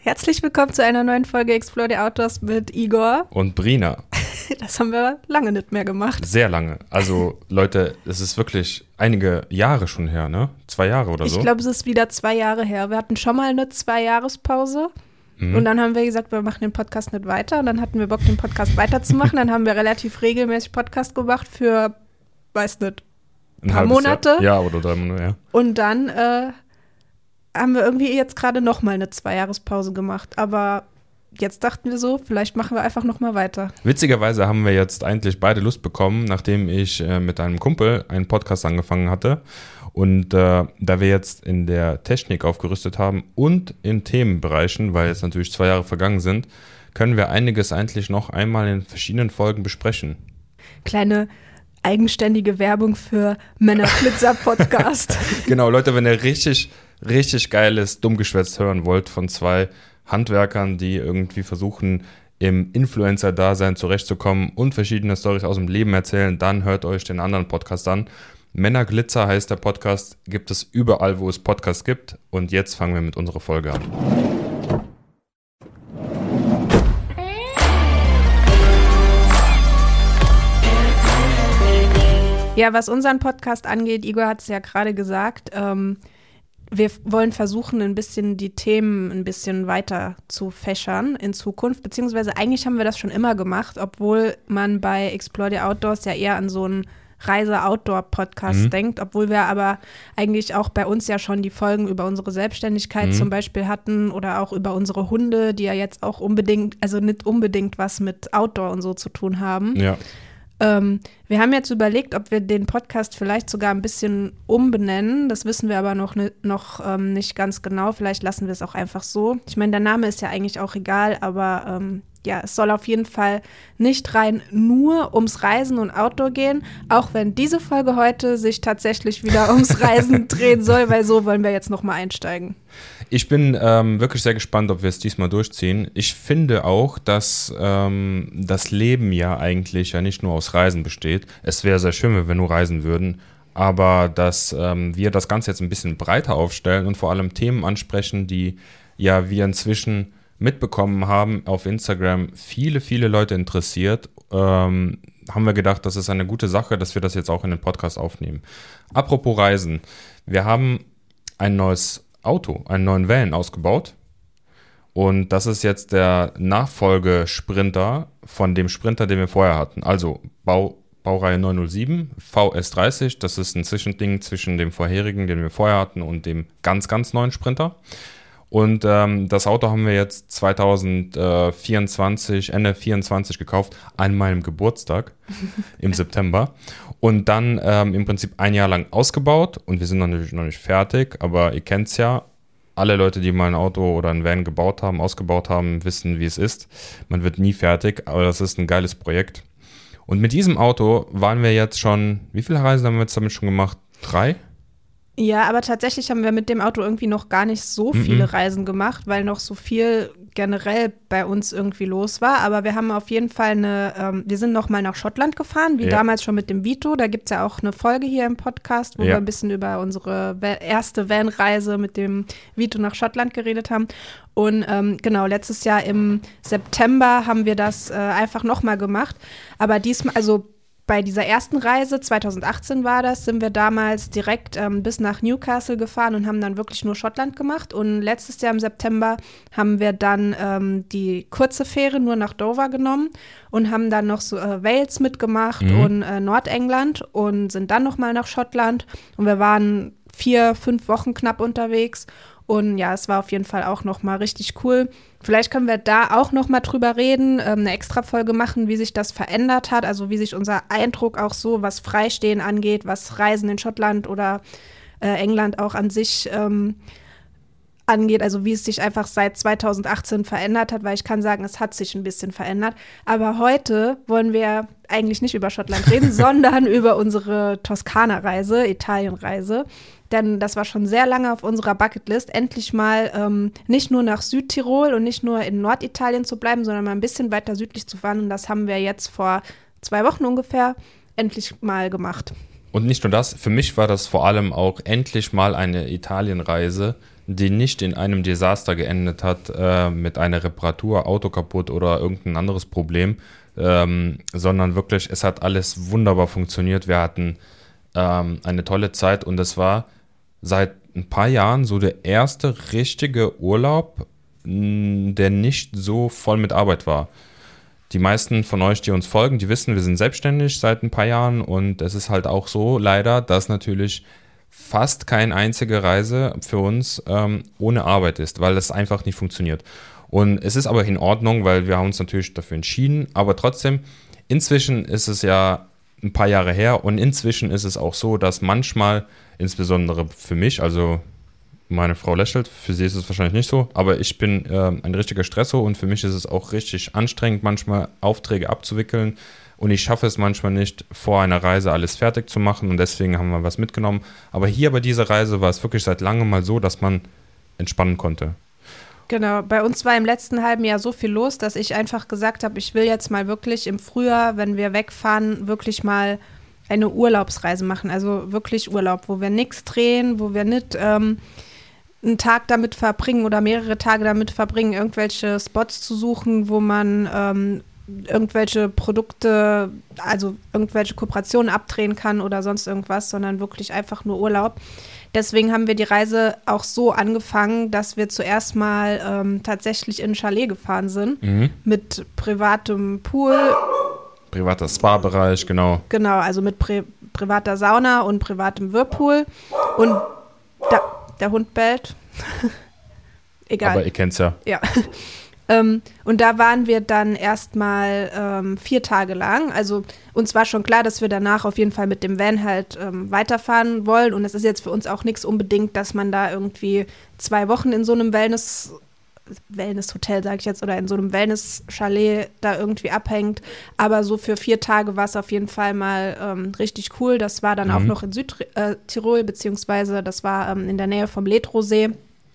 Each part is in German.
Herzlich willkommen zu einer neuen Folge Explore the Outdoors mit Igor. Und Brina. Das haben wir lange nicht mehr gemacht. Sehr lange. Also Leute, es ist wirklich einige Jahre schon her, ne? 2 Jahre oder so. Ich glaube, es ist wieder 2 Jahre her. Wir hatten schon mal eine 2-Jahrespause. Und dann haben wir gesagt, wir machen den Podcast nicht weiter. Und dann hatten wir Bock, den Podcast weiterzumachen. Dann haben wir relativ regelmäßig Podcast gemacht für, weiß nicht, ein paar Monate. Ja, oder 3 Monate, ja. Und dann haben wir irgendwie jetzt gerade noch mal eine 2-Jahrespause gemacht. Aber jetzt dachten wir so, vielleicht machen wir einfach noch mal weiter. Witzigerweise haben wir jetzt eigentlich beide Lust bekommen, nachdem ich mit einem Kumpel einen Podcast angefangen hatte. Und da wir jetzt in der Technik aufgerüstet haben und in Themenbereichen, weil jetzt natürlich 2 Jahre vergangen sind, können wir einiges eigentlich noch einmal in verschiedenen Folgen besprechen. Kleine eigenständige Werbung für Männerflitzer-Podcast. Genau, Leute, wenn ihr richtig geiles Dummgeschwätz hören wollt von 2 Handwerkern, die irgendwie versuchen, im Influencer-Dasein zurechtzukommen und verschiedene Storys aus dem Leben erzählen, dann hört euch den anderen Podcast an. Männerglitzer heißt der Podcast, gibt es überall, wo es Podcasts gibt. Und jetzt fangen wir mit unserer Folge an. Ja, was unseren Podcast angeht, Igor hat es ja gerade gesagt, wir wollen versuchen, ein bisschen die Themen ein bisschen weiter zu fächern in Zukunft, beziehungsweise eigentlich haben wir das schon immer gemacht, obwohl man bei Explore the Outdoors ja eher an so einen Reise-Outdoor-Podcast denkt, obwohl wir aber eigentlich auch bei uns ja schon die Folgen über unsere Selbstständigkeit zum Beispiel hatten oder auch über unsere Hunde, die ja jetzt auch nicht unbedingt was mit Outdoor und so zu tun haben. Ja. Wir haben jetzt überlegt, ob wir den Podcast vielleicht sogar ein bisschen umbenennen. Das wissen wir aber noch nicht ganz genau. Vielleicht lassen wir es auch einfach so. Ich meine, der Name ist ja eigentlich auch egal, aber ja, es soll auf jeden Fall nicht rein nur ums Reisen und Outdoor gehen, auch wenn diese Folge heute sich tatsächlich wieder ums Reisen drehen soll, weil so wollen wir jetzt nochmal einsteigen. Ich bin wirklich sehr gespannt, ob wir es diesmal durchziehen. Ich finde auch, dass das Leben ja eigentlich ja nicht nur aus Reisen besteht. Es wäre sehr schön, wenn wir nur reisen würden, aber dass wir das Ganze jetzt ein bisschen breiter aufstellen und vor allem Themen ansprechen, die ja wir inzwischen mitbekommen haben auf Instagram, viele Leute interessiert, haben wir gedacht, das ist eine gute Sache, dass wir das jetzt auch in den Podcast aufnehmen. Apropos Reisen, wir haben ein neues Auto, einen neuen Van ausgebaut und das ist jetzt der Nachfolgesprinter von dem Sprinter, den wir vorher hatten. Also Baureihe 907, VS30, das ist ein Zwischending zwischen dem vorherigen, den wir vorher hatten und dem ganz neuen Sprinter. Und das Auto haben wir jetzt 2024, Ende 24 gekauft, an meinem Geburtstag im September. Und dann im Prinzip 1 Jahr lang ausgebaut. Und wir sind natürlich noch nicht fertig, aber ihr kennt es ja. Alle Leute, die mal ein Auto oder ein Van ausgebaut haben, wissen, wie es ist. Man wird nie fertig, aber das ist ein geiles Projekt. Und mit diesem Auto waren wir jetzt schon, wie viele Reisen haben wir jetzt damit schon gemacht? 3? Ja, aber tatsächlich haben wir mit dem Auto irgendwie noch gar nicht so viele Reisen gemacht, weil noch so viel generell bei uns irgendwie los war. Aber wir haben auf jeden Fall wir sind noch mal nach Schottland gefahren, wie damals schon mit dem Vito. Da gibt es ja auch eine Folge hier im Podcast, wo wir ein bisschen über unsere erste Van-Reise mit dem Vito nach Schottland geredet haben. Und genau, letztes Jahr im September haben wir das einfach noch mal gemacht. Aber diesmal, also bei dieser ersten Reise, 2018 war das, sind wir damals direkt bis nach Newcastle gefahren und haben dann wirklich nur Schottland gemacht. Und letztes Jahr im September haben wir dann die kurze Fähre nur nach Dover genommen und haben dann noch so Wales mitgemacht und Nordengland und sind dann noch mal nach Schottland. Und wir waren 4-5 Wochen knapp unterwegs. Und ja, es war auf jeden Fall auch noch mal richtig cool. Vielleicht können wir da auch noch mal drüber reden, eine Extra-Folge machen, wie sich das verändert hat, also wie sich unser Eindruck auch so, was Freistehen angeht, was Reisen in Schottland oder England auch an sich angeht, also wie es sich einfach seit 2018 verändert hat, weil ich kann sagen, es hat sich ein bisschen verändert. Aber heute wollen wir eigentlich nicht über Schottland reden, sondern über unsere Toskana-Reise, Italien-Reise. Denn das war schon sehr lange auf unserer Bucketlist, endlich mal nicht nur nach Südtirol und nicht nur in Norditalien zu bleiben, sondern mal ein bisschen weiter südlich zu fahren. Und das haben wir jetzt vor 2 Wochen ungefähr endlich mal gemacht. Und nicht nur das, für mich war das vor allem auch endlich mal eine Italienreise, die nicht in einem Desaster geendet hat, mit einer Reparatur, Auto kaputt oder irgendein anderes Problem, sondern wirklich, es hat alles wunderbar funktioniert. Wir hatten eine tolle Zeit und es war seit ein paar Jahren so der erste richtige Urlaub, der nicht so voll mit Arbeit war. Die meisten von euch, die uns folgen, die wissen, wir sind selbstständig seit ein paar Jahren und es ist halt auch so leider, dass natürlich fast keine einzige Reise für uns ohne Arbeit ist, weil das einfach nicht funktioniert. Und es ist aber in Ordnung, weil wir haben uns natürlich dafür entschieden, aber trotzdem, inzwischen ist es ja ein paar Jahre her und inzwischen ist es auch so, dass manchmal, insbesondere für mich, also meine Frau lächelt, für sie ist es wahrscheinlich nicht so, aber ich bin ein richtiger Stresso und für mich ist es auch richtig anstrengend, manchmal Aufträge abzuwickeln und ich schaffe es manchmal nicht, vor einer Reise alles fertig zu machen und deswegen haben wir was mitgenommen. Aber hier bei dieser Reise war es wirklich seit langem mal so, dass man entspannen konnte. Genau, bei uns war im letzten halben Jahr so viel los, dass ich einfach gesagt habe, ich will jetzt mal wirklich im Frühjahr, wenn wir wegfahren, wirklich mal eine Urlaubsreise machen. Also wirklich Urlaub, wo wir nichts drehen, wo wir nicht einen Tag damit verbringen oder mehrere Tage damit verbringen, irgendwelche Spots zu suchen, wo man irgendwelche Produkte, also irgendwelche Kooperationen abdrehen kann oder sonst irgendwas, sondern wirklich einfach nur Urlaub. Deswegen haben wir die Reise auch so angefangen, dass wir zuerst mal tatsächlich in ein Chalet gefahren sind, mit privatem Pool. Privater Spa-Bereich, genau. Genau, also mit privater Sauna und privatem Whirlpool. Und der Hund bellt. Egal. Aber ihr kennt's ja. Ja. Und da waren wir dann erstmal 4 Tage lang. Also uns war schon klar, dass wir danach auf jeden Fall mit dem Van halt weiterfahren wollen. Und es ist jetzt für uns auch nichts unbedingt, dass man da irgendwie 2 Wochen in so einem Wellness-Hotel, sage ich jetzt, oder in so einem Wellness-Chalet da irgendwie abhängt. Aber so für 4 Tage war es auf jeden Fall mal richtig cool. Das war dann auch noch in Südtirol, beziehungsweise das war in der Nähe vom Ledrosee.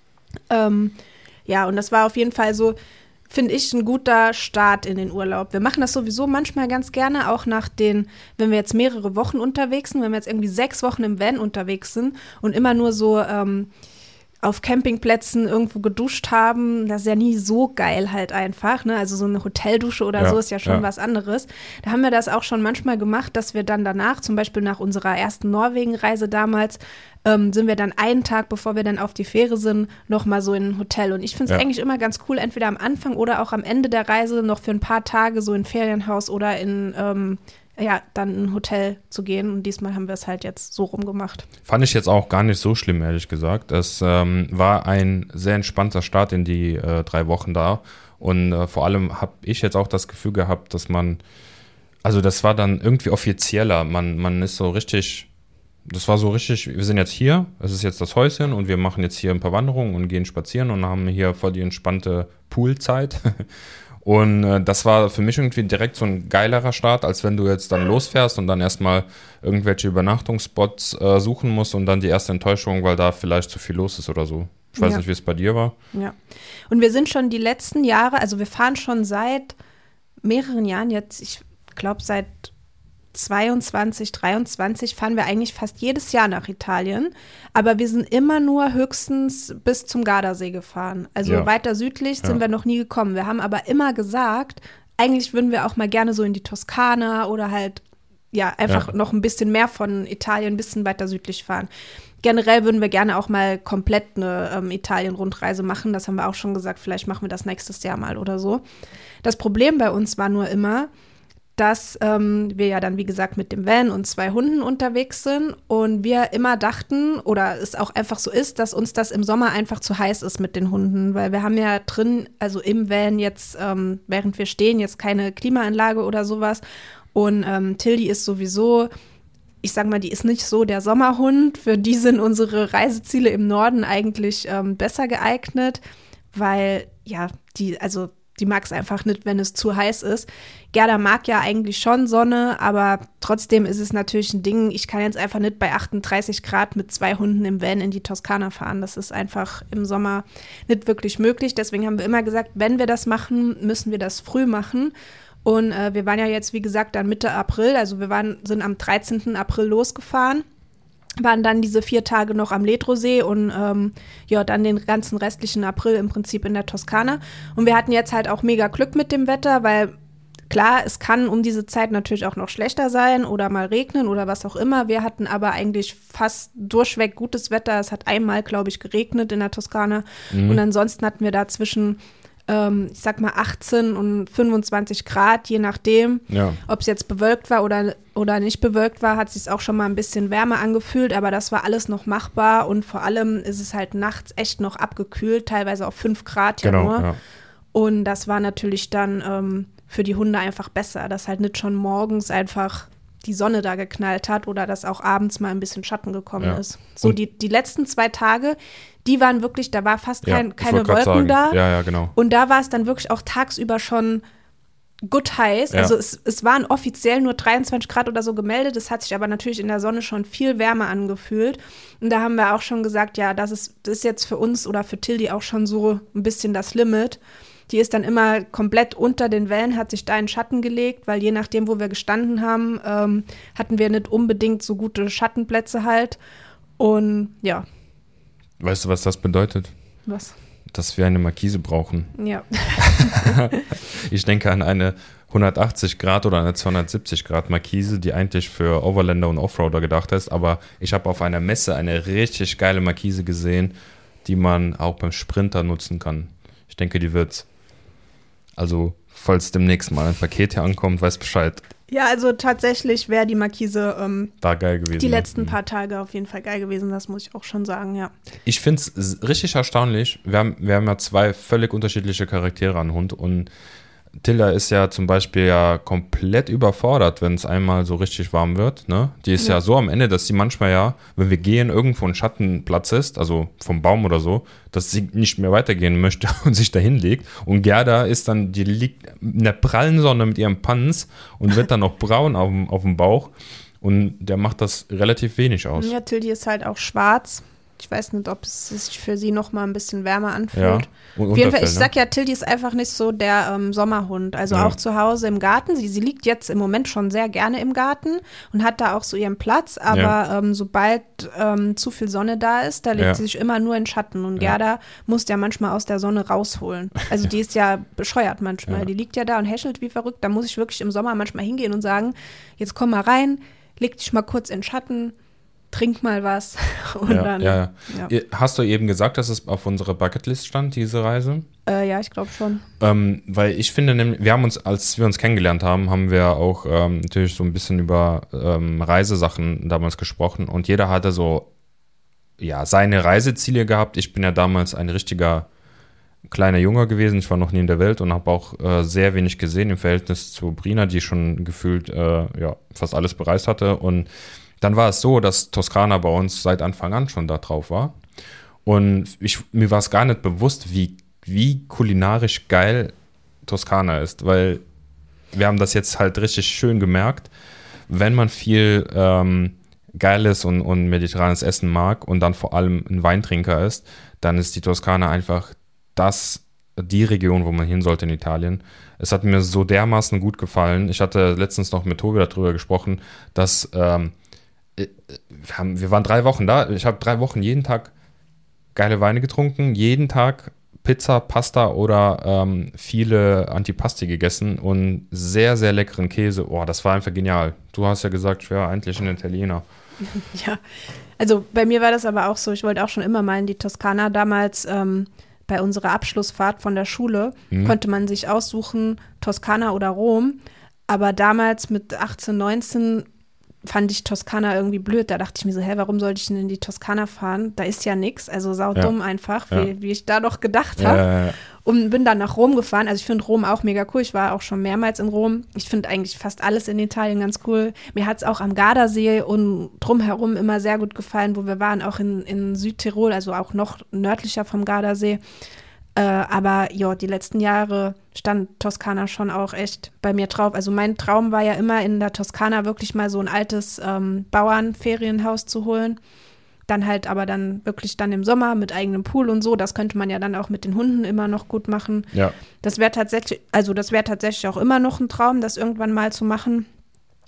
Ja, und das war auf jeden Fall so, finde ich, ein guter Start in den Urlaub. Wir machen das sowieso manchmal ganz gerne, auch wenn wir jetzt mehrere Wochen unterwegs sind, wenn wir jetzt irgendwie 6 Wochen im Van unterwegs sind und immer nur so auf Campingplätzen irgendwo geduscht haben, das ist ja nie so geil halt einfach, ne? Also so eine Hoteldusche oder so ist ja schon was anderes. Da haben wir das auch schon manchmal gemacht, dass wir dann danach, zum Beispiel nach unserer ersten Norwegen-Reise damals, sind wir dann einen Tag, bevor wir dann auf die Fähre sind, noch mal so in ein Hotel. Und ich finde es eigentlich immer ganz cool, entweder am Anfang oder auch am Ende der Reise noch für ein paar Tage so in ein Ferienhaus oder in dann ein Hotel zu gehen. Und diesmal haben wir es halt jetzt so rumgemacht. Fand ich jetzt auch gar nicht so schlimm, ehrlich gesagt. Es war ein sehr entspannter Start in die 3 Wochen da. Und vor allem habe ich jetzt auch das Gefühl gehabt, dass also das war dann irgendwie offizieller. Man ist so richtig, das war so richtig, wir sind jetzt hier, es ist jetzt das Häuschen und wir machen jetzt hier ein paar Wanderungen und gehen spazieren und haben hier voll die entspannte Poolzeit. Und das war für mich irgendwie direkt so ein geilerer Start, als wenn du jetzt dann losfährst und dann erstmal irgendwelche Übernachtungsspots suchen musst und dann die erste Enttäuschung, weil da vielleicht zu viel los ist oder so. Ich weiß nicht, wie es bei dir war. Ja. Und wir sind schon die letzten Jahre, also wir fahren schon seit mehreren Jahren jetzt, ich glaube seit 22, 23 fahren wir eigentlich fast jedes Jahr nach Italien, aber wir sind immer nur höchstens bis zum Gardasee gefahren. Also weiter südlich sind wir noch nie gekommen. Wir haben aber immer gesagt, eigentlich würden wir auch mal gerne so in die Toskana oder halt einfach noch ein bisschen mehr von Italien, ein bisschen weiter südlich fahren. Generell würden wir gerne auch mal komplett eine Italien-Rundreise machen. Das haben wir auch schon gesagt, vielleicht machen wir das nächstes Jahr mal oder so. Das Problem bei uns war nur immer, dass wir ja dann, wie gesagt, mit dem Van und 2 Hunden unterwegs sind und wir immer dachten, oder es auch einfach so ist, dass uns das im Sommer einfach zu heiß ist mit den Hunden, weil wir haben ja drin, also im Van jetzt, während wir stehen, jetzt keine Klimaanlage oder sowas und Tilly ist sowieso, ich sag mal, die ist nicht so der Sommerhund, für die sind unsere Reiseziele im Norden eigentlich besser geeignet, weil die mag es einfach nicht, wenn es zu heiß ist. Gerda mag ja eigentlich schon Sonne, aber trotzdem ist es natürlich ein Ding, ich kann jetzt einfach nicht bei 38 Grad mit 2 Hunden im Van in die Toskana fahren. Das ist einfach im Sommer nicht wirklich möglich. Deswegen haben wir immer gesagt, wenn wir das machen, müssen wir das früh machen. Und wir waren ja jetzt, wie gesagt, dann Mitte April, also wir sind am 13. April losgefahren. waren dann diese 4 Tage noch am Ledrosee und dann den ganzen restlichen April im Prinzip in der Toskana. Und wir hatten jetzt halt auch mega Glück mit dem Wetter, weil klar, es kann um diese Zeit natürlich auch noch schlechter sein oder mal regnen oder was auch immer. Wir hatten aber eigentlich fast durchweg gutes Wetter. Es hat einmal, glaube ich, geregnet in der Toskana. Und ansonsten hatten wir da zwischen, ich sag mal, 18 und 25 Grad, je nachdem. Ja. Ob es jetzt bewölkt war oder nicht bewölkt war, hat es sich auch schon mal ein bisschen wärmer angefühlt. Aber das war alles noch machbar. Und vor allem ist es halt nachts echt noch abgekühlt, teilweise auf 5 Grad ja nur. Ja. Und das war natürlich dann für die Hunde einfach besser, dass halt nicht schon morgens einfach die Sonne da geknallt hat oder dass auch abends mal ein bisschen Schatten gekommen ist. So die letzten 2 Tage, die waren wirklich, da war fast keine Wolken da. Ja, genau. Und da war es dann wirklich auch tagsüber schon gut heiß. Ja. Also es waren offiziell nur 23 Grad oder so gemeldet. Es hat sich aber natürlich in der Sonne schon viel wärmer angefühlt. Und da haben wir auch schon gesagt, ja, das ist jetzt für uns oder für Tildy auch schon so ein bisschen das Limit. Die ist dann immer komplett unter den Wellen, hat sich da in Schatten gelegt, weil je nachdem, wo wir gestanden haben, hatten wir nicht unbedingt so gute Schattenplätze halt. Und ja. Weißt du, was das bedeutet? Was? Dass wir eine Markise brauchen. Ja. Ich denke an eine 180 Grad oder eine 270 Grad Markise, die eigentlich für Overlander und Offroader gedacht ist. Aber ich habe auf einer Messe eine richtig geile Markise gesehen, die man auch beim Sprinter nutzen kann. Ich denke, die wird's. Also, falls demnächst mal ein Paket hier ankommt, weiß Bescheid. Ja, also tatsächlich wäre die Markise da geil gewesen. Die letzten paar Tage auf jeden Fall geil gewesen, das muss ich auch schon sagen, ja. Ich finde es richtig erstaunlich. Wir haben ja 2 völlig unterschiedliche Charaktere an Hund und Tilla ist ja zum Beispiel ja komplett überfordert, wenn es einmal so richtig warm wird. Ne? Die ist ja so am Ende, dass sie manchmal ja, wenn wir gehen, irgendwo ein Schattenplatz ist, also vom Baum oder so, dass sie nicht mehr weitergehen möchte und sich dahin legt. Und Gerda ist dann, die liegt in der prallen Sonne mit ihrem Panz und wird dann noch braun auf dem Bauch. Und der macht das relativ wenig aus. Ja, Tildy ist halt auch schwarz. Ich weiß nicht, ob es sich für sie noch mal ein bisschen wärmer anfühlt. Ja, auf jeden Fall, ich sag ja, Tildy ist einfach nicht so der Sommerhund. Also auch zu Hause im Garten. Sie liegt jetzt im Moment schon sehr gerne im Garten und hat da auch so ihren Platz. Aber sobald zu viel Sonne da ist, da legt sie sich immer nur in Schatten. Und Gerda muss ja manchmal aus der Sonne rausholen. Also die ist ja bescheuert manchmal. Die liegt ja da und häschelt wie verrückt. Da muss ich wirklich im Sommer manchmal hingehen und sagen, jetzt komm mal rein, leg dich mal kurz in Schatten. Trink mal was und dann. Ja. Hast du eben gesagt, dass es auf unserer Bucketlist stand, diese Reise? Ja, ich glaube schon. Weil ich finde nämlich, wir haben uns, als wir uns kennengelernt haben, haben wir auch natürlich so ein bisschen über Reisesachen damals gesprochen und jeder hatte so seine Reiseziele gehabt. Ich bin ja damals ein richtiger kleiner Junge gewesen. Ich war noch nie in der Welt und habe auch sehr wenig gesehen im Verhältnis zu Brina, die schon gefühlt fast alles bereist hatte. Und dann war es so, dass Toskana bei uns seit Anfang an schon da drauf war. Und mir war es gar nicht bewusst, wie kulinarisch geil Toskana ist, weil wir haben das jetzt halt richtig schön gemerkt, wenn man viel geiles und mediterranes Essen mag und dann vor allem ein Weintrinker ist, dann ist die Toskana einfach die Region, wo man hin sollte in Italien. Es hat mir so dermaßen gut gefallen. Ich hatte letztens noch mit Tobi darüber gesprochen, dass wir waren 3 Wochen da. Ich habe 3 Wochen jeden Tag geile Weine getrunken, jeden Tag Pizza, Pasta oder viele Antipasti gegessen und sehr, sehr leckeren Käse. Oh, das war einfach genial. Du hast ja gesagt, ich wäre eigentlich ein Italiener. Ja, also bei mir war das aber auch so. Ich wollte auch schon immer mal in die Toskana. Damals bei unserer Abschlussfahrt von der Schule konnte man sich aussuchen, Toskana oder Rom. Aber damals mit 18, 19 fand ich Toskana irgendwie blöd. Da dachte ich mir so, warum sollte ich denn in die Toskana fahren? Da ist ja nichts, also saudumm einfach, wie ich da noch gedacht habe. Und bin dann nach Rom gefahren. Also ich finde Rom auch mega cool. Ich war auch schon mehrmals in Rom. Ich finde eigentlich fast alles in Italien ganz cool. Mir hat es auch am Gardasee und drumherum immer sehr gut gefallen, wo wir waren, auch in Südtirol, also auch noch nördlicher vom Gardasee. Aber die letzten Jahre stand Toskana schon auch echt bei mir drauf. Also mein Traum war ja immer, in der Toskana wirklich mal so ein altes Bauernferienhaus zu holen. Dann halt aber dann wirklich dann im Sommer mit eigenem Pool und so. Das könnte man ja dann auch mit den Hunden immer noch gut machen. Ja. Das wäre tatsächlich auch immer noch ein Traum, das irgendwann mal zu machen.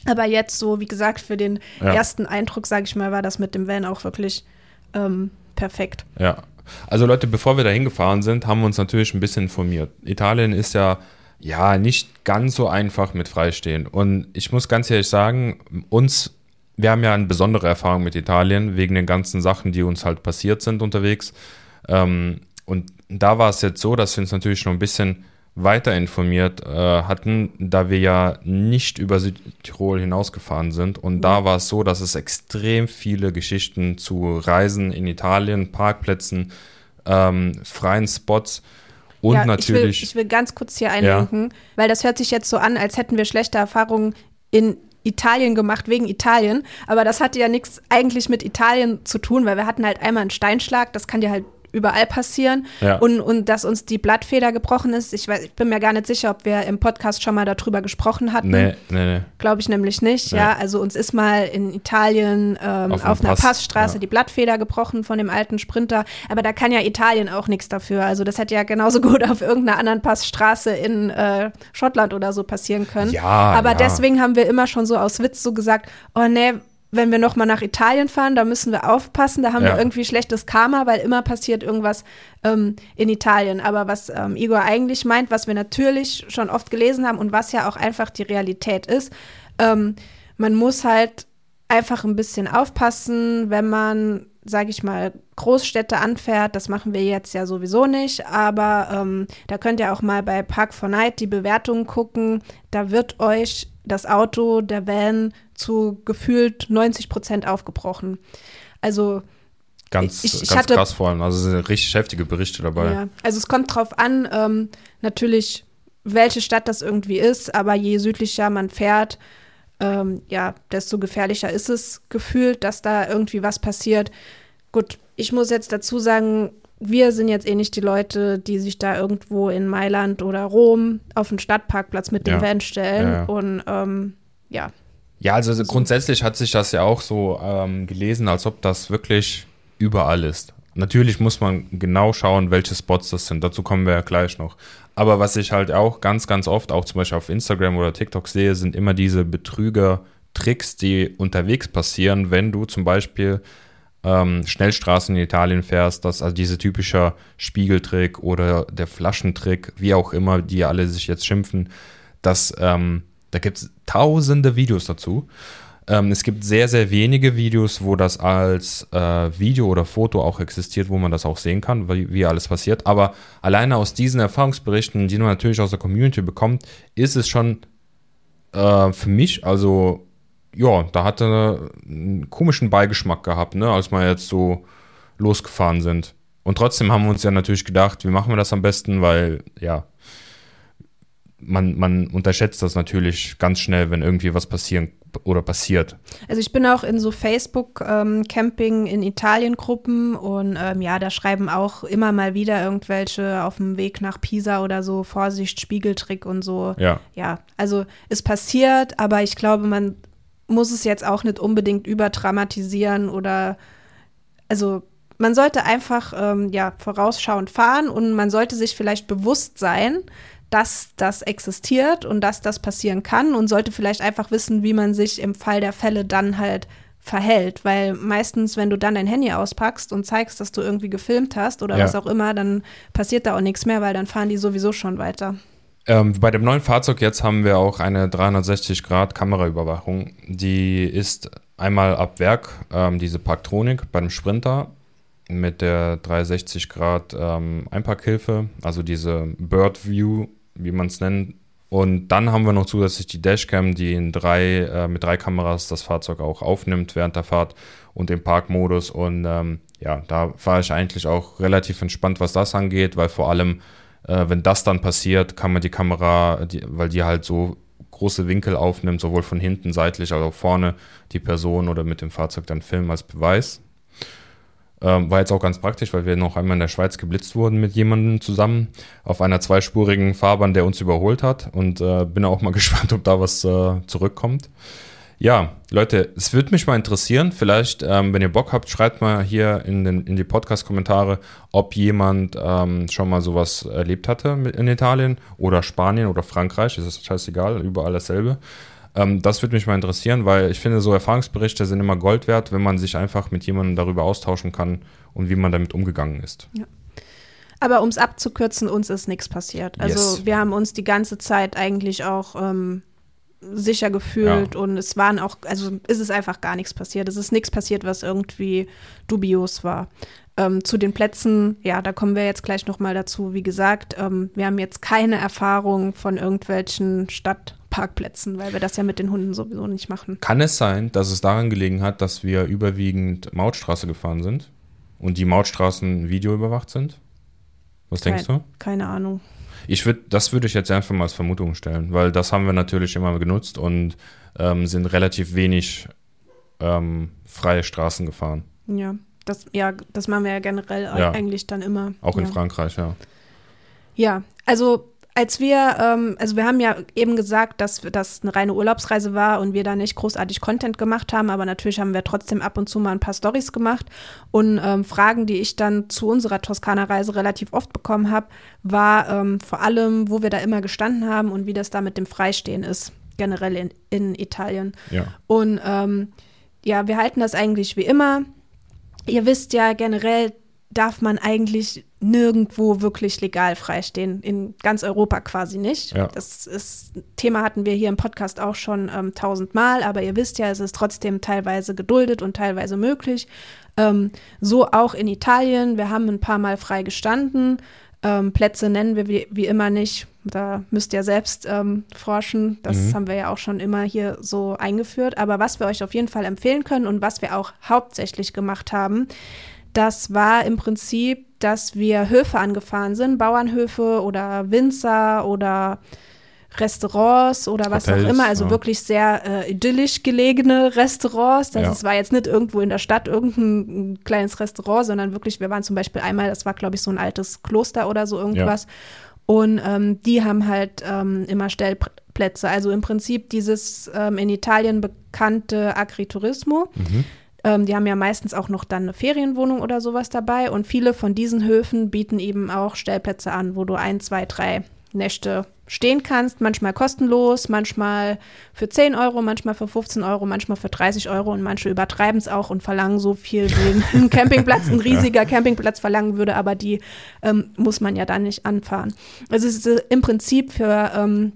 Aber jetzt so, wie gesagt, für den ersten Eindruck, sage ich mal, war das mit dem Van auch wirklich perfekt. Ja, also Leute, bevor wir da hingefahren sind, haben wir uns natürlich ein bisschen informiert. Italien ist ja nicht ganz so einfach mit Freistehen. Und ich muss ganz ehrlich sagen, wir haben ja eine besondere Erfahrung mit Italien, wegen den ganzen Sachen, die uns halt passiert sind unterwegs. Und da war es jetzt so, dass wir uns natürlich noch ein bisschen weiter informiert hatten, da wir ja nicht über Südtirol hinausgefahren sind. Und da war es so, dass es extrem viele Geschichten zu Reisen in Italien, Parkplätzen, freien Spots und natürlich... Ich will ganz kurz hier einlenken, weil das hört sich jetzt so an, als hätten wir schlechte Erfahrungen in Italien gemacht, wegen Italien. Aber das hatte ja nichts eigentlich mit Italien zu tun, weil wir hatten halt einmal einen Steinschlag, das kann dir halt überall passieren. Ja. Und dass uns die Blattfeder gebrochen ist. Ich bin mir gar nicht sicher, ob wir im Podcast schon mal darüber gesprochen hatten. Nee. Glaube ich nämlich nicht. Nee. Ja, also uns ist mal in Italien auf einer Passstraße die Blattfeder gebrochen von dem alten Sprinter. Aber da kann ja Italien auch nichts dafür. Also das hätte ja genauso gut auf irgendeiner anderen Passstraße in Schottland oder so passieren können. Ja, aber deswegen haben wir immer schon so aus Witz so gesagt, oh nee, wenn wir noch mal nach Italien fahren, da müssen wir aufpassen, da haben wir irgendwie schlechtes Karma, weil immer passiert irgendwas in Italien. Aber was Igor eigentlich meint, was wir natürlich schon oft gelesen haben und was ja auch einfach die Realität ist, man muss halt einfach ein bisschen aufpassen, wenn man, sage ich mal, Großstädte anfährt. Das machen wir jetzt ja sowieso nicht, aber da könnt ihr auch mal bei Park4Night die Bewertungen gucken. Da wird euch das Auto, der Van zu gefühlt 90% aufgebrochen. Also ganz krass vor allem. Also es sind richtig heftige Berichte dabei. Ja, also es kommt drauf an, natürlich, welche Stadt das irgendwie ist, aber je südlicher man fährt, desto gefährlicher ist es gefühlt, dass da irgendwie was passiert. Gut, ich muss jetzt dazu sagen, wir sind jetzt nicht die Leute, die sich da irgendwo in Mailand oder Rom auf den Stadtparkplatz mit dem Van stellen. Und Ja, also grundsätzlich hat sich das ja auch so gelesen, als ob das wirklich überall ist. Natürlich muss man genau schauen, welche Spots das sind. Dazu kommen wir ja gleich noch. Aber was ich halt auch ganz, ganz oft, auch zum Beispiel auf Instagram oder TikTok sehe, sind immer diese Betrüger-Tricks, die unterwegs passieren, wenn du zum Beispiel Schnellstraßen in Italien fährst, also diese typische Spiegeltrick oder der Flaschentrick, wie auch immer, die alle sich jetzt schimpfen, da gibt es tausende Videos dazu. Es gibt sehr, sehr wenige Videos, wo das als Video oder Foto auch existiert, wo man das auch sehen kann, wie alles passiert. Aber alleine aus diesen Erfahrungsberichten, die man natürlich aus der Community bekommt, ist es schon für mich, also ja, da hat er einen komischen Beigeschmack gehabt, ne, als wir jetzt so losgefahren sind. Und trotzdem haben wir uns ja natürlich gedacht, wie machen wir das am besten, weil, ja, man unterschätzt das natürlich ganz schnell, wenn irgendwie was passiert. Also ich bin auch in so Facebook-Camping in Italien-Gruppen und da schreiben auch immer mal wieder irgendwelche auf dem Weg nach Pisa oder so, Vorsicht, Spiegeltrick und so. Ja, also es passiert, aber ich glaube, man muss es jetzt auch nicht unbedingt überdramatisieren oder, also man sollte einfach vorausschauend fahren und man sollte sich vielleicht bewusst sein, dass das existiert und dass das passieren kann und sollte vielleicht einfach wissen, wie man sich im Fall der Fälle dann halt verhält, weil meistens, wenn du dann dein Handy auspackst und zeigst, dass du irgendwie gefilmt hast oder was auch immer, dann passiert da auch nichts mehr, weil dann fahren die sowieso schon weiter. Bei dem neuen Fahrzeug jetzt haben wir auch eine 360-Grad-Kameraüberwachung. Die ist einmal ab Werk, diese Parktronik beim Sprinter mit der 360-Grad Einparkhilfe, also diese Bird View, wie man es nennt. Und dann haben wir noch zusätzlich die Dashcam, die mit 3 Kameras das Fahrzeug auch aufnimmt während der Fahrt und den Parkmodus. Und da war ich eigentlich auch relativ entspannt, was das angeht, weil vor allem wenn das dann passiert, kann man die Kamera, weil die halt so große Winkel aufnimmt, sowohl von hinten, seitlich, als auch vorne, die Person oder mit dem Fahrzeug dann filmen als Beweis. War jetzt auch ganz praktisch, weil wir noch einmal in der Schweiz geblitzt wurden mit jemandem zusammen auf einer 2-spurigen Fahrbahn, der uns überholt hat. Und bin auch mal gespannt, ob da was zurückkommt. Ja, Leute, es würde mich mal interessieren, vielleicht, wenn ihr Bock habt, schreibt mal hier in die Podcast-Kommentare, ob jemand schon mal sowas erlebt hatte in Italien oder Spanien oder Frankreich, ist das scheißegal, überall dasselbe. Das würde mich mal interessieren, weil ich finde, so Erfahrungsberichte sind immer Gold wert, wenn man sich einfach mit jemandem darüber austauschen kann und wie man damit umgegangen ist. Ja. Aber um es abzukürzen, uns ist nichts passiert. Also wir haben uns die ganze Zeit eigentlich auch sicher gefühlt und es ist einfach gar nichts passiert. Es ist nichts passiert, was irgendwie dubios war. Zu den Plätzen, da kommen wir jetzt gleich nochmal dazu. Wie gesagt, wir haben jetzt keine Erfahrung von irgendwelchen Stadtparkplätzen, weil wir das ja mit den Hunden sowieso nicht machen. Kann es sein, dass es daran gelegen hat, dass wir überwiegend Mautstraße gefahren sind und die Mautstraßen videoüberwacht sind? Was denkst du? Keine Ahnung. Das würde ich jetzt einfach mal als Vermutung stellen, weil das haben wir natürlich immer genutzt und sind relativ wenig freie Straßen gefahren. Ja, das machen wir ja generell eigentlich dann immer. Auch in Frankreich, ja. Ja, also wir haben ja eben gesagt, dass das eine reine Urlaubsreise war und wir da nicht großartig Content gemacht haben, aber natürlich haben wir trotzdem ab und zu mal ein paar Storys gemacht und Fragen, die ich dann zu unserer Toskana-Reise relativ oft bekommen habe, war vor allem, wo wir da immer gestanden haben und wie das da mit dem Freistehen ist, generell in Italien. Ja. Und wir halten das eigentlich wie immer. Ihr wisst ja, generell darf man eigentlich nirgendwo wirklich legal freistehen. In ganz Europa quasi nicht. Ja. Thema hatten wir hier im Podcast auch schon 1000-mal, aber ihr wisst ja, es ist trotzdem teilweise geduldet und teilweise möglich. So auch in Italien. Wir haben ein paar Mal frei gestanden. Plätze nennen wir wie immer nicht. Da müsst ihr selbst forschen. Das haben wir ja auch schon immer hier so eingeführt. Aber was wir euch auf jeden Fall empfehlen können und was wir auch hauptsächlich gemacht haben, das war im Prinzip, dass wir Höfe angefahren sind, Bauernhöfe oder Winzer oder Restaurants oder was Hotels, auch immer, also wirklich sehr idyllisch gelegene Restaurants. Es war jetzt nicht irgendwo in der Stadt irgendein kleines Restaurant, sondern wirklich, wir waren zum Beispiel einmal, das war glaube ich so ein altes Kloster oder so irgendwas. Ja. Und die haben halt immer Stellplätze, also im Prinzip dieses in Italien bekannte Agriturismo. Die haben ja meistens auch noch dann eine Ferienwohnung oder sowas dabei und viele von diesen Höfen bieten eben auch Stellplätze an, wo du 1, 2, 3 Nächte stehen kannst, manchmal kostenlos, manchmal für 10 Euro, manchmal für 15 Euro, manchmal für 30 Euro und manche übertreiben es auch und verlangen so viel, wie ein Campingplatz, ein riesiger Campingplatz verlangen würde, aber die muss man ja dann nicht anfahren. Also es ist im Prinzip für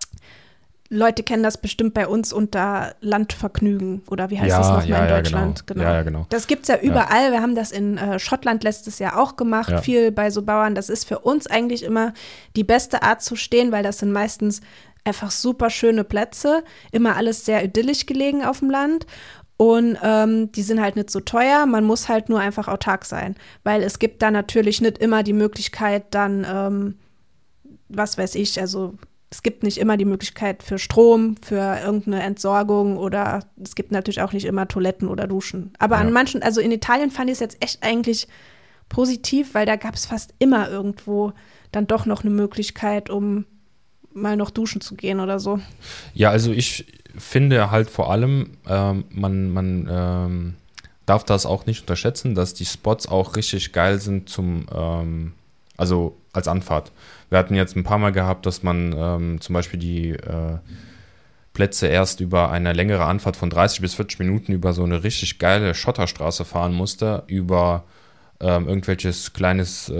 Leute kennen das bestimmt bei uns unter Landvergnügen oder wie heißt das nochmal in Deutschland? Genau. Ja, genau. Das gibt es ja überall. Ja. Wir haben das in Schottland letztes Jahr auch gemacht, viel bei so Bauern. Das ist für uns eigentlich immer die beste Art zu stehen, weil das sind meistens einfach super schöne Plätze, immer alles sehr idyllisch gelegen auf dem Land. Und die sind halt nicht so teuer, man muss halt nur einfach autark sein, weil es gibt da natürlich nicht immer die Möglichkeit dann, was weiß ich, also es gibt nicht immer die Möglichkeit für Strom, für irgendeine Entsorgung oder es gibt natürlich auch nicht immer Toiletten oder Duschen. Aber an manchen, also in Italien fand ich es jetzt echt eigentlich positiv, weil da gab es fast immer irgendwo dann doch noch eine Möglichkeit, um mal noch duschen zu gehen oder so. Ja, also ich finde halt vor allem, man darf das auch nicht unterschätzen, dass die Spots auch richtig geil sind also als Anfahrt. Wir hatten jetzt ein paar Mal gehabt, dass man zum Beispiel die Plätze erst über eine längere Anfahrt von 30 bis 40 Minuten über so eine richtig geile Schotterstraße fahren musste, über irgendwelches kleines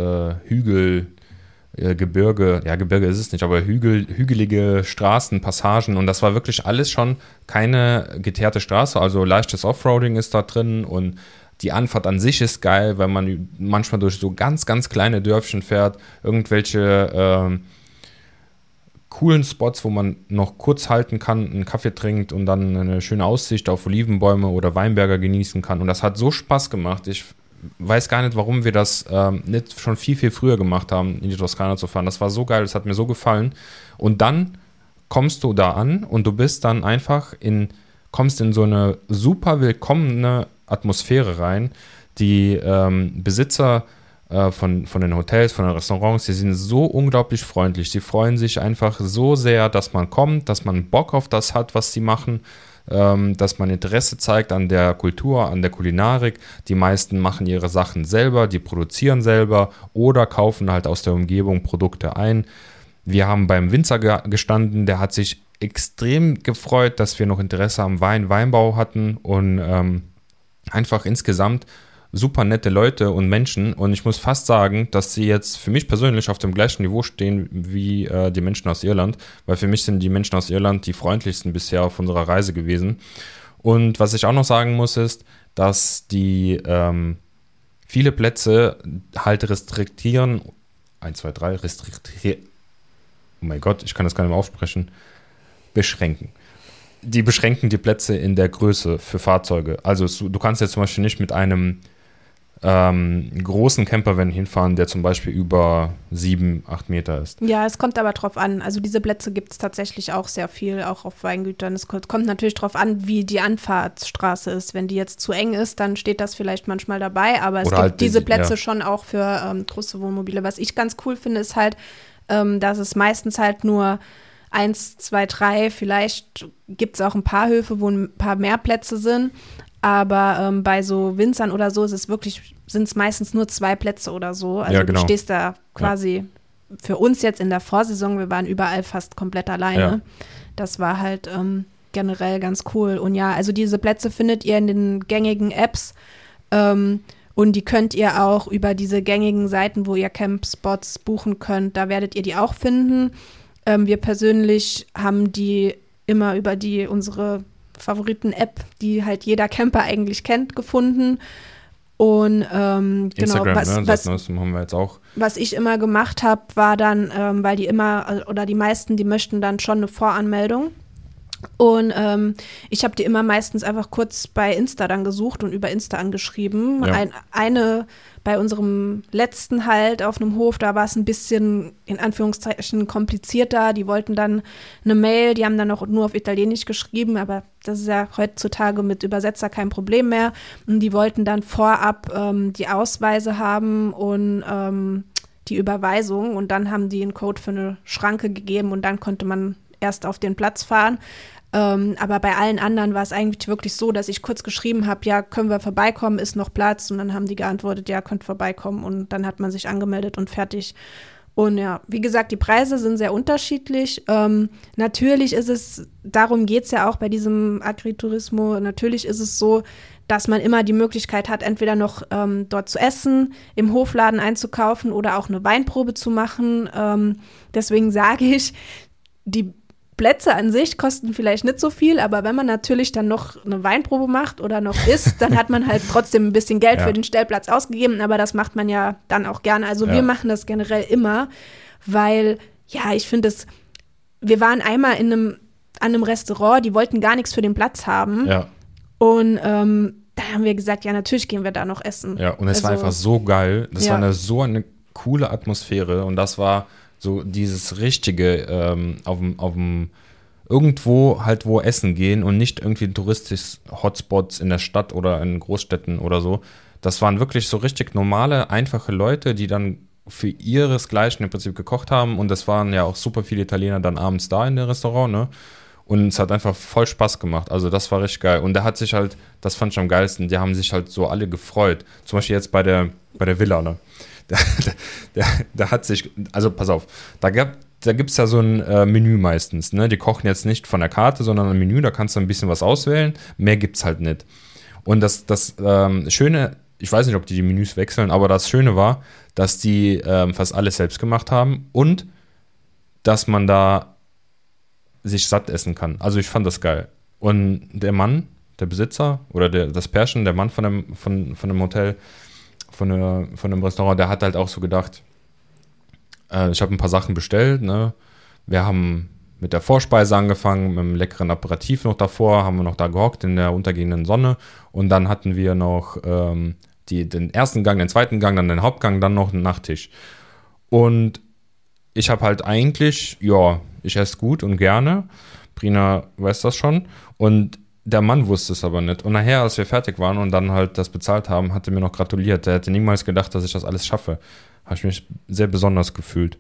Gebirge, Gebirge ist es nicht, aber hügelige Straßen, Passagen und das war wirklich alles schon keine geteerte Straße, also leichtes Offroading ist da drin und die Anfahrt an sich ist geil, weil man manchmal durch so ganz, ganz kleine Dörfchen fährt, irgendwelche coolen Spots, wo man noch kurz halten kann, einen Kaffee trinkt und dann eine schöne Aussicht auf Olivenbäume oder Weinberge genießen kann. Und das hat so Spaß gemacht. Ich weiß gar nicht, warum wir das nicht schon viel, viel früher gemacht haben, in die Toskana zu fahren. Das war so geil, das hat mir so gefallen. Und dann kommst du da an und du bist dann einfach kommst in so eine super willkommene Atmosphäre rein. Die Besitzer von den Hotels, von den Restaurants, die sind so unglaublich freundlich. Die freuen sich einfach so sehr, dass man kommt, dass man Bock auf das hat, was sie machen, dass man Interesse zeigt an der Kultur, an der Kulinarik. Die meisten machen ihre Sachen selber, die produzieren selber oder kaufen halt aus der Umgebung Produkte ein. Wir haben beim Winzer gestanden, der hat sich extrem gefreut, dass wir noch Interesse am Weinbau hatten und einfach insgesamt super nette Leute und Menschen. Und ich muss fast sagen, dass sie jetzt für mich persönlich auf dem gleichen Niveau stehen wie die Menschen aus Irland, weil für mich sind die Menschen aus Irland die freundlichsten bisher auf unserer Reise gewesen. Und was ich auch noch sagen muss, ist, dass die viele Plätze halt restriktieren. 1, 2, 3, restriktieren. Oh mein Gott, ich kann das gar nicht mehr aussprechen. Beschränken. Die beschränken die Plätze in der Größe für Fahrzeuge. Also du kannst jetzt zum Beispiel nicht mit einem großen Campervan hinfahren, der zum Beispiel über 7, 8 Meter ist. Ja, es kommt aber drauf an. Also diese Plätze gibt es tatsächlich auch sehr viel, auch auf Weingütern. Es kommt natürlich drauf an, wie die Anfahrtsstraße ist. Wenn die jetzt zu eng ist, dann steht das vielleicht manchmal dabei. Aber es Oder gibt halt diese Plätze schon auch für große Wohnmobile. Was ich ganz cool finde, ist halt, dass es meistens halt nur 1, 2, 3, vielleicht gibt es auch ein paar Höfe, wo ein paar mehr Plätze sind. Aber bei so Winzern oder so sind es meistens nur 2 Plätze oder so. Also ja, genau. Du stehst da quasi für uns jetzt in der Vorsaison, wir waren überall fast komplett alleine. Ja. Das war halt generell ganz cool. Und ja, also diese Plätze findet ihr in den gängigen Apps und die könnt ihr auch über diese gängigen Seiten, wo ihr Campspots buchen könnt, da werdet ihr die auch finden. Wir persönlich haben die immer über unsere Favoriten-App, die halt jeder Camper eigentlich kennt, gefunden. Und Instagram, genau, das haben wir jetzt auch. Was ich immer gemacht habe, war dann, weil die immer, oder die meisten, die möchten dann schon eine Voranmeldung. Und ich habe die immer meistens einfach kurz bei Insta dann gesucht und über Insta angeschrieben. Ja. Eine bei unserem letzten Halt auf einem Hof, da war es ein bisschen, in Anführungszeichen, komplizierter. Die wollten dann eine Mail, die haben dann auch nur auf Italienisch geschrieben, aber das ist ja heutzutage mit Übersetzer kein Problem mehr. Und die wollten dann vorab die Ausweise haben und die Überweisung. Und dann haben die einen Code für eine Schranke gegeben und dann konnte man erst auf den Platz fahren. Aber bei allen anderen war es eigentlich wirklich so, dass ich kurz geschrieben habe, ja, können wir vorbeikommen, ist noch Platz? Und dann haben die geantwortet, ja, könnt vorbeikommen. Und dann hat man sich angemeldet und fertig. Und ja, wie gesagt, die Preise sind sehr unterschiedlich. Natürlich ist es, darum geht es ja auch bei diesem Agriturismo, natürlich ist es so, dass man immer die Möglichkeit hat, entweder noch dort zu essen, im Hofladen einzukaufen oder auch eine Weinprobe zu machen. Deswegen sage ich, die Plätze an sich kosten vielleicht nicht so viel, aber wenn man natürlich dann noch eine Weinprobe macht oder noch isst, dann hat man halt trotzdem ein bisschen Geld für den Stellplatz ausgegeben, aber das macht man ja dann auch gerne. Also wir machen das generell immer, weil, ja, ich finde es, wir waren einmal an einem Restaurant, die wollten gar nichts für den Platz haben und da haben wir gesagt, ja, natürlich gehen wir da noch essen. Ja, und es war einfach so geil, das war so eine coole Atmosphäre und das war so dieses richtige auf dem irgendwo halt wo essen gehen und nicht irgendwie touristische Hotspots in der Stadt oder in Großstädten oder so. Das waren wirklich so richtig normale, einfache Leute, die dann für ihresgleichen im Prinzip gekocht haben und das waren ja auch super viele Italiener dann abends da in dem Restaurant, ne? Und es hat einfach voll Spaß gemacht. Also das war richtig geil. Und da hat sich halt, das fand ich am geilsten, die haben sich halt so alle gefreut. Zum Beispiel jetzt bei der Villa, ne? Da hat sich, also pass auf, da gibt es ja so ein Menü meistens, ne? Die kochen jetzt nicht von der Karte, sondern ein Menü, da kannst du ein bisschen was auswählen, mehr gibt es halt nicht. Und das Schöne, ich weiß nicht, ob die Menüs wechseln, aber das Schöne war, dass die fast alles selbst gemacht haben und dass man da sich satt essen kann. Also ich fand das geil. Und der Mann, der Besitzer oder das Pärchen, der Mann von dem Hotel, von dem Restaurant, der hat halt auch so gedacht, ich habe ein paar Sachen bestellt, ne? Wir haben mit der Vorspeise angefangen, mit einem leckeren Aperitif noch davor, haben wir noch da gehockt in der untergehenden Sonne und dann hatten wir noch den ersten Gang, den zweiten Gang, dann den Hauptgang, dann noch einen Nachtisch. Und ich habe halt eigentlich, ich esse gut und gerne, Brina weiß das schon und der Mann wusste es aber nicht. Und nachher, als wir fertig waren und dann halt das bezahlt haben, hat er mir noch gratuliert. Der hätte niemals gedacht, dass ich das alles schaffe. Habe ich mich sehr besonders gefühlt.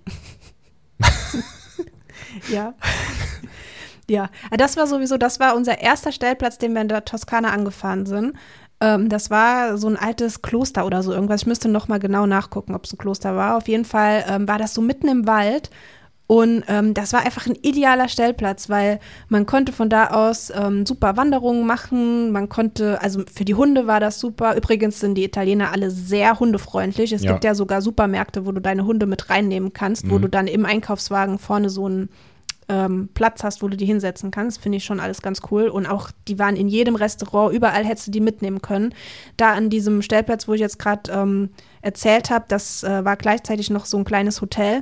Ja. Ja, das war unser erster Stellplatz, den wir in der Toskana angefahren sind. Das war so ein altes Kloster oder so irgendwas. Ich müsste noch mal genau nachgucken, ob es ein Kloster war. Auf jeden Fall war das so mitten im Wald. Und das war einfach ein idealer Stellplatz, weil man konnte von da aus super Wanderungen machen, man konnte, also für die Hunde war das super. Übrigens sind die Italiener alle sehr hundefreundlich. Es gibt ja sogar Supermärkte, wo du deine Hunde mit reinnehmen kannst, wo du dann im Einkaufswagen vorne so einen Platz hast, wo du die hinsetzen kannst. Finde ich schon alles ganz cool. Und auch, die waren in jedem Restaurant, überall hättest du die mitnehmen können. Da an diesem Stellplatz, wo ich jetzt gerade erzählt habe, das war gleichzeitig noch so ein kleines Hotel.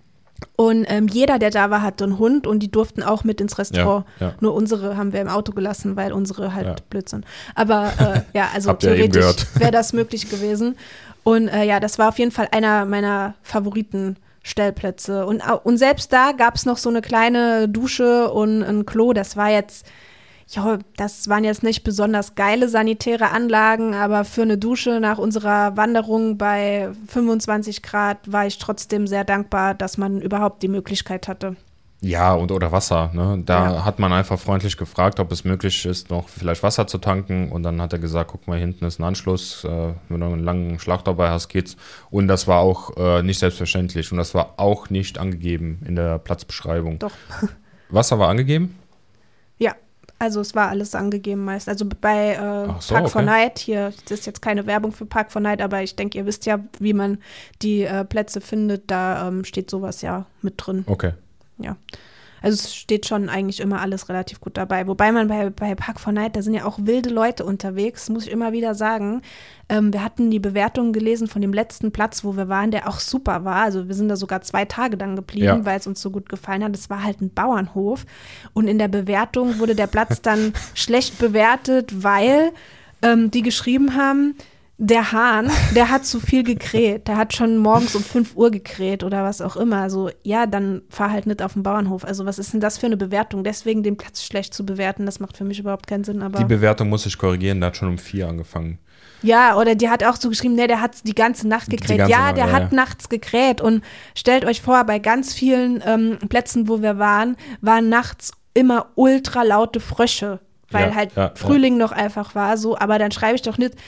Und jeder, der da war, hatte einen Hund und die durften auch mit ins Restaurant. Ja. Nur unsere haben wir im Auto gelassen, weil unsere halt blöd sind. Aber also theoretisch wäre das möglich gewesen. Und das war auf jeden Fall einer meiner Favoritenstellplätze. Und selbst da gab es noch so eine kleine Dusche und ein Klo. Das war jetzt, das waren jetzt nicht besonders geile sanitäre Anlagen, aber für eine Dusche nach unserer Wanderung bei 25 Grad war ich trotzdem sehr dankbar, dass man überhaupt die Möglichkeit hatte. Ja, oder Wasser. Ne? Da hat man einfach freundlich gefragt, ob es möglich ist, noch vielleicht Wasser zu tanken. Und dann hat er gesagt, guck mal, hinten ist ein Anschluss. Wenn du einen langen Schlauch dabei hast, geht's. Und das war auch nicht selbstverständlich. Und das war auch nicht angegeben in der Platzbeschreibung. Doch. Wasser war angegeben? Ja. Also es war alles angegeben meist. Also bei Park 4 Night, hier, das ist jetzt keine Werbung für Park 4 Night, aber ich denke, ihr wisst ja, wie man die Plätze findet, da steht sowas ja mit drin. Okay. Ja, also es steht schon eigentlich immer alles relativ gut dabei. Wobei man bei Park 4 Night, da sind ja auch wilde Leute unterwegs, muss ich immer wieder sagen. Wir hatten die Bewertungen gelesen von dem letzten Platz, wo wir waren, der auch super war. Also wir sind da sogar 2 Tage dann geblieben, weil es uns so gut gefallen hat. Es war halt ein Bauernhof. Und in der Bewertung wurde der Platz dann schlecht bewertet, weil die geschrieben haben, der Hahn, der hat zu viel gekräht. Der hat schon morgens um 5 Uhr gekräht oder was auch immer. Also ja, dann fahr halt nicht auf den Bauernhof. Also was ist denn das für eine Bewertung? Deswegen den Platz schlecht zu bewerten, das macht für mich überhaupt keinen Sinn. Aber die Bewertung muss ich korrigieren, der hat schon um 4 angefangen. Ja, oder die hat auch so geschrieben, der hat die ganze Nacht gekräht. Der hat nachts gekräht. Und stellt euch vor, bei ganz vielen Plätzen, wo wir waren nachts immer ultra laute Frösche. Weil Frühling noch einfach war, so, aber dann schreibe ich doch nicht,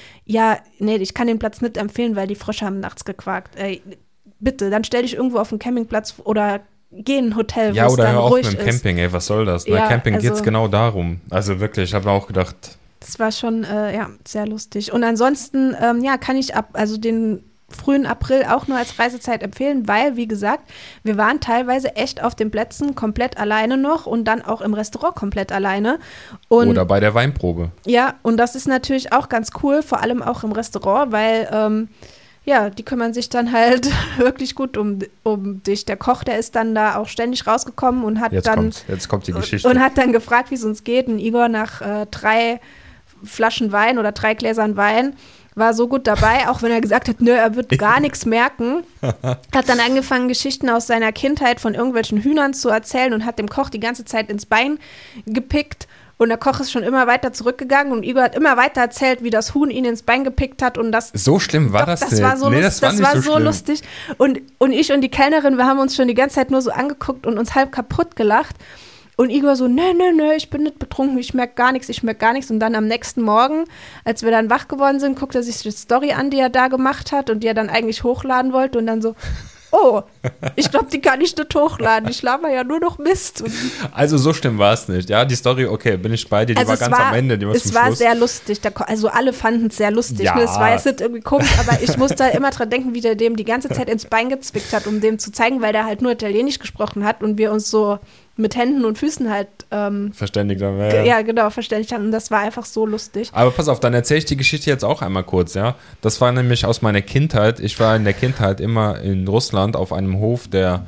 ich kann den Platz nicht empfehlen, weil die Frösche haben nachts gequakt. Ey, bitte, dann stell dich irgendwo auf einen Campingplatz oder geh in ein Hotel, wo es dann ruhig ist. Ja, oder auf einem Camping, ey, was soll das? Ja, Camping geht's genau darum. Also wirklich, ich habe auch gedacht. Das war schon, sehr lustig. Und ansonsten, kann ich den frühen April auch nur als Reisezeit empfehlen, weil, wie gesagt, wir waren teilweise echt auf den Plätzen komplett alleine noch und dann auch im Restaurant komplett alleine. Oder bei der Weinprobe. Ja, und das ist natürlich auch ganz cool, vor allem auch im Restaurant, weil, die kümmern sich dann halt wirklich gut um dich. Der Koch, der ist dann da auch ständig rausgekommen und hat jetzt kommt die Geschichte. Und hat dann gefragt, wie es uns geht. Und Igor nach 3 Flaschen Wein oder 3 Gläsern Wein war so gut dabei, auch wenn er gesagt hat, er wird gar nichts merken. Hat dann angefangen, Geschichten aus seiner Kindheit von irgendwelchen Hühnern zu erzählen und hat dem Koch die ganze Zeit ins Bein gepickt. Und der Koch ist schon immer weiter zurückgegangen und Igor hat immer weiter erzählt, wie das Huhn ihn ins Bein gepickt hat. Und das so schlimm war das nicht. War so das war so lustig. Und ich und die Kellnerin, wir haben uns schon die ganze Zeit nur so angeguckt und uns halb kaputt gelacht. Und Igor so, nö, ich bin nicht betrunken, ich merke gar nichts. Und dann am nächsten Morgen, als wir dann wach geworden sind, guckt er sich die Story an, die er da gemacht hat und die er dann eigentlich hochladen wollte und dann so, oh, ich glaube, die kann ich nicht hochladen, ich laber ja nur noch Mist. Also so schlimm war es nicht, ja, die Story, okay, bin ich bei dir, die war ganz am Ende. Es war sehr lustig, also alle fanden es sehr lustig, ja. Ne? Es war jetzt nicht irgendwie komisch, aber ich musste halt immer dran denken, wie der dem die ganze Zeit ins Bein gezwickt hat, um dem zu zeigen, weil der halt nur Italienisch gesprochen hat und wir uns so mit Händen und Füßen halt verständigt haben. Ja, genau, verständigt haben. Und das war einfach so lustig. Aber pass auf, dann erzähle ich die Geschichte jetzt auch einmal kurz, ja. Das war nämlich aus meiner Kindheit. Ich war in der Kindheit immer in Russland auf einem Hof der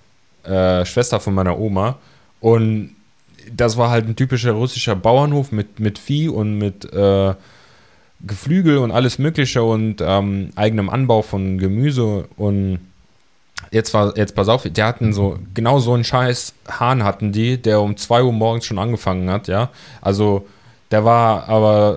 Schwester von meiner Oma. Und das war halt ein typischer russischer Bauernhof mit Vieh und mit Geflügel und alles Mögliche und eigenem Anbau von Gemüse und Jetzt pass auf, die hatten genau so einen scheiß Hahn hatten die, der um 2 Uhr morgens schon angefangen hat, ja. Also, der war aber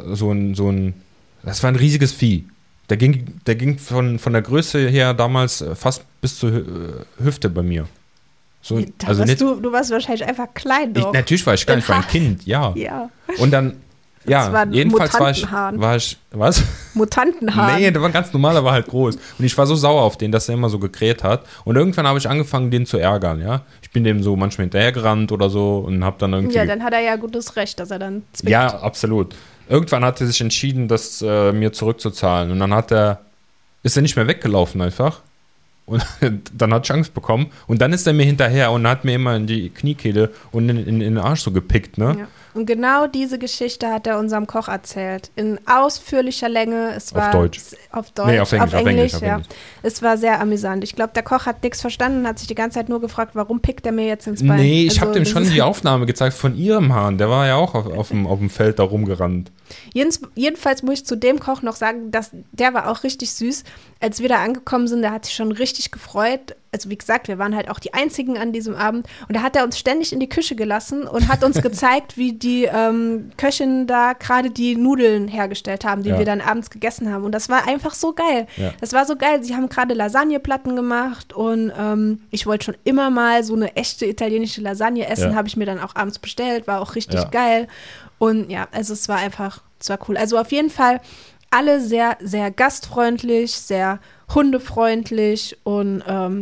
das war ein riesiges Vieh. Der ging von der Größe her damals fast bis zur Hüfte bei mir. So, also nicht, du warst wahrscheinlich einfach klein doch. Natürlich war ich klein, ich war ein Kind, ja. Ja. Und dann, ja, jedenfalls war ich, was? Mutantenhahn. Nee, der war ganz normal, aber halt groß. Und ich war so sauer auf den, dass er immer so gekräht hat. Und irgendwann habe ich angefangen, den zu ärgern, ja. Ich bin dem so manchmal hinterhergerannt oder so und habe dann irgendwie... Ja, dann hat er ja gutes Recht, dass er dann zwingt. Ja, absolut. Irgendwann hat er sich entschieden, das mir zurückzuzahlen. Und dann ist er nicht mehr weggelaufen einfach. Und dann hat ich Angst bekommen. Und dann ist er mir hinterher und hat mir immer in die Kniekehle und in den Arsch so gepickt, ne? Ja. Und genau diese Geschichte hat er unserem Koch erzählt. In ausführlicher Länge. Es war auf Deutsch. Auf Deutsch. Nee, auf Englisch. Ja. Es war sehr amüsant. Ich glaube, der Koch hat nichts verstanden und hat sich die ganze Zeit nur gefragt, warum pickt er mir jetzt ins Bein? Nee, ich habe dem schon die Aufnahme gezeigt von ihrem Hahn. Der war ja auch auf dem Feld da rumgerannt. Jedenfalls muss ich zu dem Koch noch sagen, dass der war auch richtig süß. Als wir da angekommen sind, der hat sich schon richtig gefreut. Also wie gesagt, wir waren halt auch die Einzigen an diesem Abend. Und da hat er uns ständig in die Küche gelassen und hat uns gezeigt, wie die Köchin da gerade die Nudeln hergestellt haben, die wir dann abends gegessen haben. Und das war einfach so geil. Ja. Das war so geil. Sie haben gerade Lasagneplatten gemacht und ich wollte schon immer mal so eine echte italienische Lasagne essen. Habe ich mir dann auch abends bestellt. War auch richtig geil. Und ja, also es war cool. Also auf jeden Fall alle sehr, sehr gastfreundlich, sehr hundefreundlich und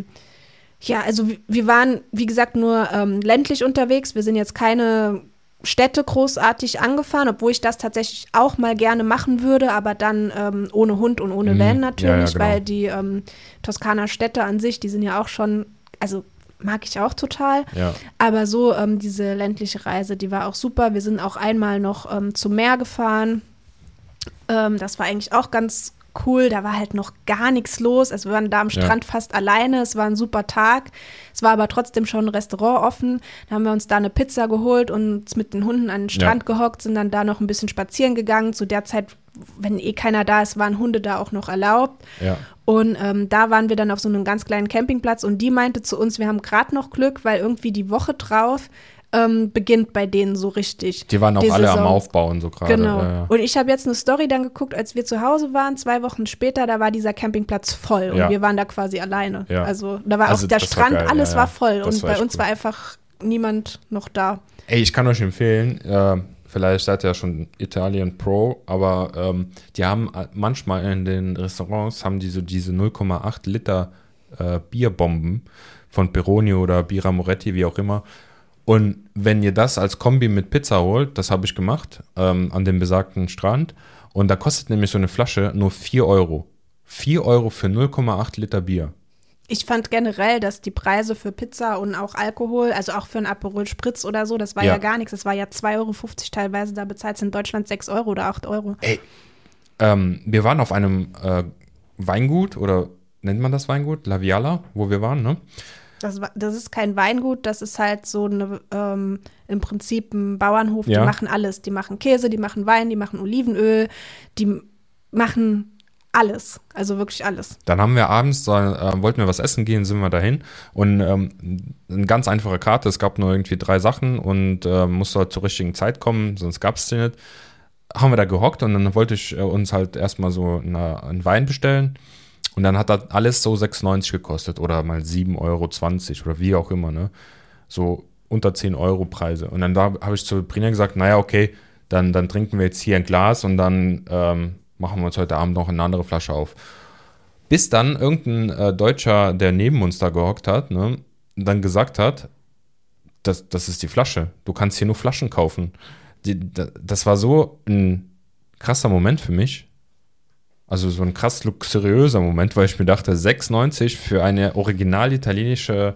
also wir waren, wie gesagt, nur ländlich unterwegs. Wir sind jetzt keine Städte großartig angefahren, obwohl ich das tatsächlich auch mal gerne machen würde, aber dann ohne Hund und ohne Van natürlich, genau. Weil die Toskana Städte an sich, die sind ja auch schon, also mag ich auch total, aber so diese ländliche Reise, die war auch super. Wir sind auch einmal noch zum Meer gefahren. Das war eigentlich auch ganz cool, da war halt noch gar nichts los. Also wir waren da am Strand fast alleine, es war ein super Tag. Es war aber trotzdem schon ein Restaurant offen. Da haben wir uns da eine Pizza geholt und uns mit den Hunden an den Strand gehockt, sind dann da noch ein bisschen spazieren gegangen. Zu der Zeit, wenn keiner da ist, waren Hunde da auch noch erlaubt. Ja. Und da waren wir dann auf so einem ganz kleinen Campingplatz und die meinte zu uns, wir haben gerade noch Glück, weil irgendwie die Woche drauf beginnt bei denen so richtig. Die waren auch alle am Aufbauen so gerade. Genau. Ja. Und ich habe jetzt eine Story dann geguckt, als wir zu Hause waren, 2 Wochen später, da war dieser Campingplatz voll und wir waren da quasi alleine. Ja. Also da war auch der Strand, war alles war voll und bei uns war einfach niemand noch da. Ey, ich kann euch empfehlen, vielleicht seid ihr ja schon Italien Pro, aber die haben manchmal in den Restaurants diese 0,8 Liter Bierbomben von Peroni oder Birra Moretti, wie auch immer. Und wenn ihr das als Kombi mit Pizza holt, das habe ich gemacht, an dem besagten Strand, und da kostet nämlich so eine Flasche nur 4 Euro. 4 Euro für 0,8 Liter Bier. Ich fand generell, dass die Preise für Pizza und auch Alkohol, also auch für einen Aperol Spritz oder so, das war ja gar nichts. Das war ja 2,50 Euro teilweise, da bezahlt es in Deutschland 6 Euro oder 8 Euro. Ey, wir waren auf einem Weingut, oder nennt man das Weingut? La Viala, wo wir waren, ne? Das ist kein Weingut, das ist halt so eine, im Prinzip ein Bauernhof, die machen alles. Die machen Käse, die machen Wein, die machen Olivenöl, die machen alles, also wirklich alles. Dann haben wir abends, wollten wir was essen gehen, sind wir dahin und eine ganz einfache Karte, es gab nur irgendwie 3 Sachen und musste halt zur richtigen Zeit kommen, sonst gab es die nicht. Haben wir da gehockt und dann wollte ich uns halt erstmal so einen Wein bestellen. Und dann hat das alles so 6,90 gekostet oder mal 7,20 Euro oder wie auch immer, ne? So unter 10 Euro Preise. Und dann habe ich zu Brina gesagt, naja, okay, dann trinken wir jetzt hier ein Glas und dann machen wir uns heute Abend noch eine andere Flasche auf. Bis dann irgendein Deutscher, der neben uns da gehockt hat, ne, dann gesagt hat, das ist die Flasche. Du kannst hier nur Flaschen kaufen. Das war so ein krasser Moment für mich. Also so ein krass luxuriöser Moment, weil ich mir dachte, 6,90 für eine original italienische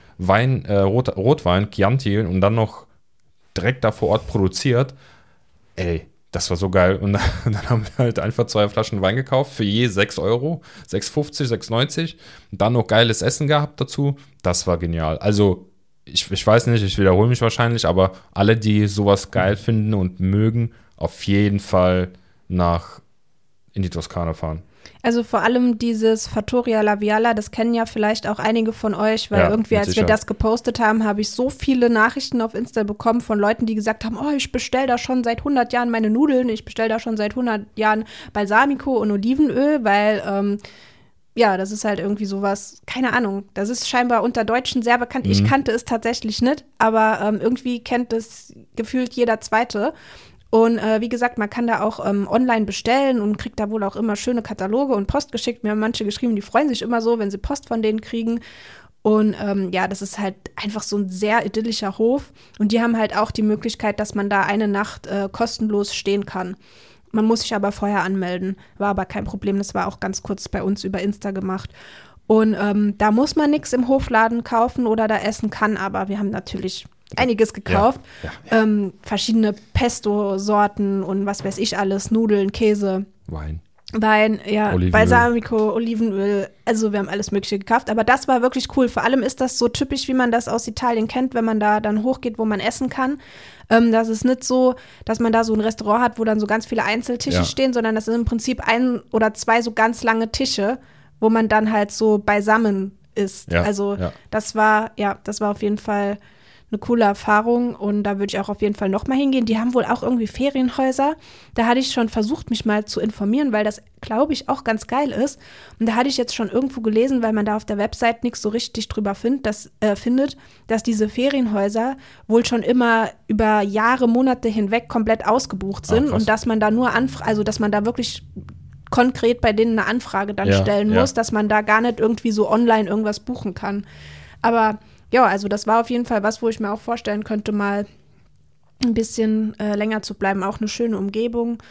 Rotwein, Chianti, und dann noch direkt da vor Ort produziert. Ey, das war so geil. Und dann haben wir halt einfach 2 Flaschen Wein gekauft, für je 6 Euro, 6,50, 6,90. Und dann noch geiles Essen gehabt dazu. Das war genial. Also ich weiß nicht, ich wiederhole mich wahrscheinlich, aber alle, die sowas geil finden und mögen, auf jeden Fall in die Toskana fahren. Also vor allem dieses Fattoria La Viala, das kennen ja vielleicht auch einige von euch, weil irgendwie, als wir das gepostet haben, habe ich so viele Nachrichten auf Insta bekommen von Leuten, die gesagt haben, oh, ich bestelle da schon seit 100 Jahren meine Nudeln, ich bestelle da schon seit 100 Jahren Balsamico und Olivenöl, weil das ist halt irgendwie sowas, keine Ahnung, das ist scheinbar unter Deutschen sehr bekannt. Ich kannte es tatsächlich nicht, aber irgendwie kennt es gefühlt jeder Zweite. Und wie gesagt, man kann da auch online bestellen und kriegt da wohl auch immer schöne Kataloge und Post geschickt. Mir haben manche geschrieben, die freuen sich immer so, wenn sie Post von denen kriegen. Und ja, das ist halt einfach so ein sehr idyllischer Hof. Und die haben halt auch die Möglichkeit, dass man da eine Nacht kostenlos stehen kann. Man muss sich aber vorher anmelden. War aber kein Problem. Das war auch ganz kurz bei uns über Insta gemacht. Und da muss man nichts im Hofladen kaufen oder da essen kann. Aber wir haben natürlich einiges gekauft. Ja. Verschiedene Pesto-Sorten und was weiß ich alles. Nudeln, Käse. Wein, ja, Olivenöl. Balsamico, Olivenöl, also wir haben alles Mögliche gekauft, aber das war wirklich cool. Vor allem ist das so typisch, wie man das aus Italien kennt, wenn man da dann hochgeht, wo man essen kann. Das ist nicht so, dass man da so ein Restaurant hat, wo dann so ganz viele Einzeltische stehen, sondern das sind im Prinzip 1 oder 2 so ganz lange Tische, wo man dann halt so beisammen ist. Das war auf jeden Fall eine coole Erfahrung und da würde ich auch auf jeden Fall nochmal hingehen. Die haben wohl auch irgendwie Ferienhäuser. Da hatte ich schon versucht, mich mal zu informieren, weil das, glaube ich, auch ganz geil ist. Und da hatte ich jetzt schon irgendwo gelesen, weil man da auf der Website nichts so richtig drüber findet, dass diese Ferienhäuser wohl schon immer über Jahre, Monate hinweg komplett ausgebucht sind und dass man da nur dass man da wirklich konkret bei denen eine Anfrage dann stellen muss, dass man da gar nicht irgendwie so online irgendwas buchen kann. Aber ja, also das war auf jeden Fall was, wo ich mir auch vorstellen könnte, mal ein bisschen länger zu bleiben. Auch eine schöne Umgebung.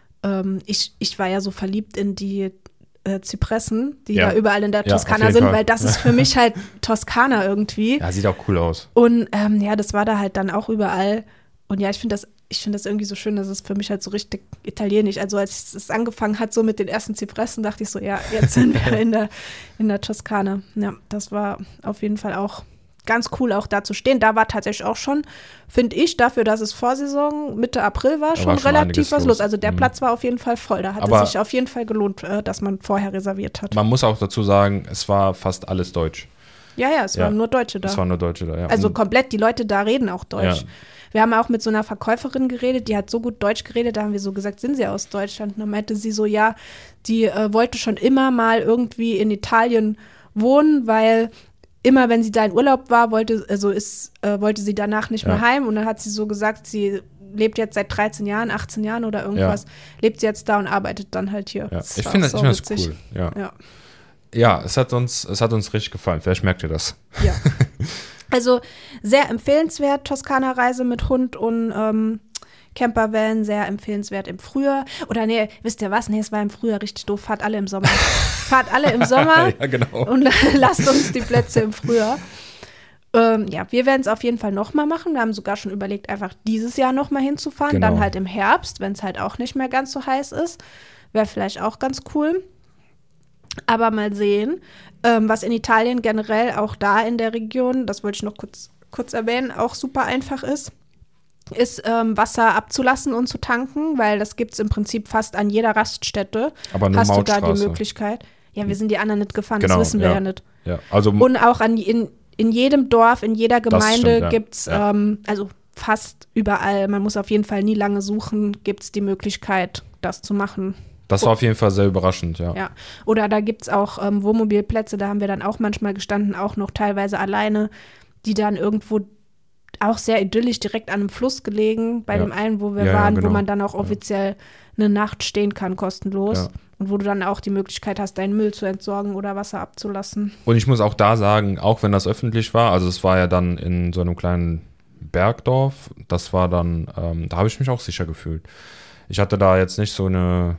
Ich war ja so verliebt in die Zypressen, die da überall in der Toskana sind, weil das ist für mich halt Toskana irgendwie. Ja, sieht auch cool aus. Und das war da halt dann auch überall. Und ja, ich finde das irgendwie so schön, dass es für mich halt so richtig italienisch. Also als es angefangen hat, so mit den ersten Zypressen, dachte ich so, ja, jetzt sind wir in der Toskana. Ja, das war auf jeden Fall auch ganz cool, auch da zu stehen. Da war tatsächlich auch schon, finde ich, dafür, dass es Vorsaison, Mitte April war, schon relativ was los. Also der Platz war auf jeden Fall voll. Da hat es sich auf jeden Fall gelohnt, dass man vorher reserviert hat. Man muss auch dazu sagen, es war fast alles Deutsch. Ja, es waren nur Deutsche da. Es waren nur Deutsche da, ja. Also komplett, die Leute da reden auch Deutsch. Ja. Wir haben auch mit so einer Verkäuferin geredet, die hat so gut Deutsch geredet, da haben wir so gesagt, sind Sie aus Deutschland? Und dann meinte sie so, ja, die wollte schon immer mal irgendwie in Italien wohnen, weil immer, wenn sie da in Urlaub war, wollte sie danach nicht mehr heim. Und dann hat sie so gesagt, sie lebt jetzt seit 13 Jahren, 18 Jahren oder irgendwas, lebt sie jetzt da und arbeitet dann halt hier. Ja. Ich finde das cool. Ja, es hat uns richtig gefallen. Vielleicht merkt ihr das. Ja. Also sehr empfehlenswert, Toskana-Reise mit Hund und Campervan, sehr empfehlenswert im Frühjahr. Oder nee, wisst ihr was? Nee, es war im Frühjahr richtig doof. Fahrt alle im Sommer. Ja, genau. Und lasst uns die Plätze im Frühjahr. Wir werden es auf jeden Fall nochmal machen. Wir haben sogar schon überlegt, einfach dieses Jahr nochmal hinzufahren. Genau. Dann halt im Herbst, wenn es halt auch nicht mehr ganz so heiß ist. Wäre vielleicht auch ganz cool. Aber mal sehen, was in Italien generell auch da in der Region, das wollte ich noch kurz erwähnen, auch super einfach ist Wasser abzulassen und zu tanken, weil das gibt es im Prinzip fast an jeder Raststätte. Aber nur hast du da die Möglichkeit. Ja, wir sind die anderen nicht gefahren, das wissen wir ja nicht. Ja, also und auch in jedem Dorf, in jeder Gemeinde gibt es, also fast überall, man muss auf jeden Fall nie lange suchen, gibt es die Möglichkeit, das zu machen. Das war auf jeden Fall sehr überraschend, ja. Ja, oder da gibt es auch Wohnmobilplätze, da haben wir dann auch manchmal gestanden, auch noch teilweise alleine, die dann irgendwo auch sehr idyllisch direkt an einem Fluss gelegen, bei dem einen, wo wir waren, genau. Wo man dann auch offiziell eine Nacht stehen kann, kostenlos. Ja. Und wo du dann auch die Möglichkeit hast, deinen Müll zu entsorgen oder Wasser abzulassen. Und ich muss auch da sagen, auch wenn das öffentlich war, also es war ja dann in so einem kleinen Bergdorf, das war dann, da habe ich mich auch sicher gefühlt. Ich hatte da jetzt nicht so ein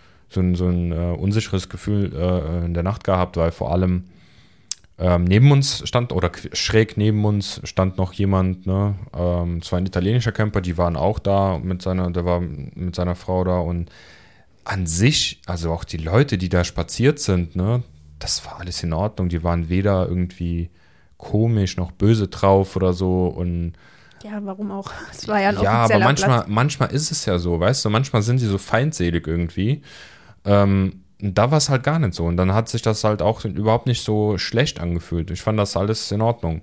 unsicheres Gefühl in der Nacht gehabt, weil vor allem neben uns stand, oder schräg neben uns stand noch jemand, ne, es war ein italienischer Camper, die waren auch da, der war mit seiner Frau da und an sich, also auch die Leute, die da spaziert sind, ne, das war alles in Ordnung, die waren weder irgendwie komisch noch böse drauf oder so und ja, warum auch? Es war ja ein offizieller aber Platz. manchmal ist es ja so, weißt du, manchmal sind sie so feindselig irgendwie. Da war es halt gar nicht so. Und dann hat sich das halt auch überhaupt nicht so schlecht angefühlt. Ich fand das alles in Ordnung.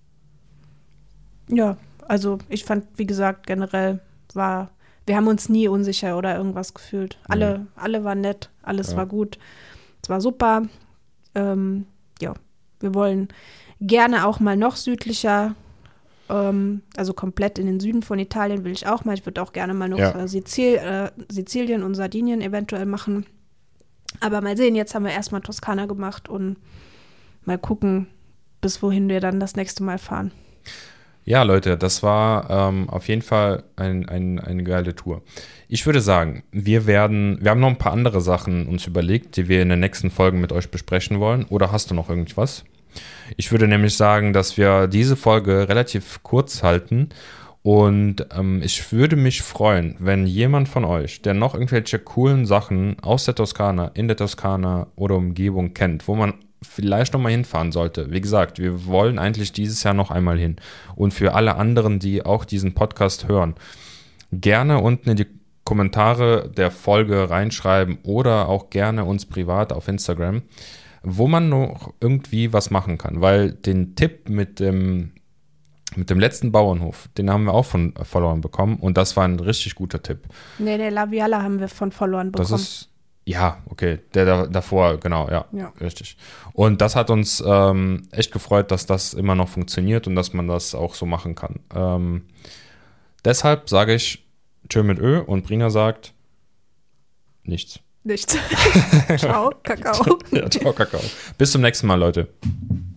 Ja, also ich fand, wie gesagt, generell wir haben uns nie unsicher oder irgendwas gefühlt. Alle waren nett, alles war gut. Es war super. Wir wollen gerne auch mal noch südlicher Also komplett in den Süden von Italien will ich auch mal. Ich würde auch gerne mal noch Sizilien und Sardinien eventuell machen. Aber mal sehen, jetzt haben wir erstmal Toskana gemacht und mal gucken, bis wohin wir dann das nächste Mal fahren. Ja, Leute, das war auf jeden Fall eine geile Tour. Ich würde sagen, wir haben noch ein paar andere Sachen uns überlegt, die wir in den nächsten Folgen mit euch besprechen wollen. Oder hast du noch irgendwas? Ich würde nämlich sagen, dass wir diese Folge relativ kurz halten. Und ich würde mich freuen, wenn jemand von euch, der noch irgendwelche coolen Sachen aus der Toskana, in der Toskana oder Umgebung kennt, wo man vielleicht noch mal hinfahren sollte. Wie gesagt, wir wollen eigentlich dieses Jahr noch einmal hin. Und für alle anderen, die auch diesen Podcast hören, gerne unten in die Kommentare der Folge reinschreiben oder auch gerne uns privat auf Instagram, wo man noch irgendwie was machen kann. Weil den Tipp mit dem letzten Bauernhof, den haben wir auch von Followern bekommen und das war ein richtig guter Tipp. Nee, La Viala haben wir von Followern bekommen. Das ist, ja, okay, der davor, genau, ja, richtig. Und das hat uns echt gefreut, dass das immer noch funktioniert und dass man das auch so machen kann. Deshalb sage ich Tschö mit Ö und Brina sagt nichts. Nichts. Ciao, Kakao. Ja, ciao, Kakao. Bis zum nächsten Mal, Leute.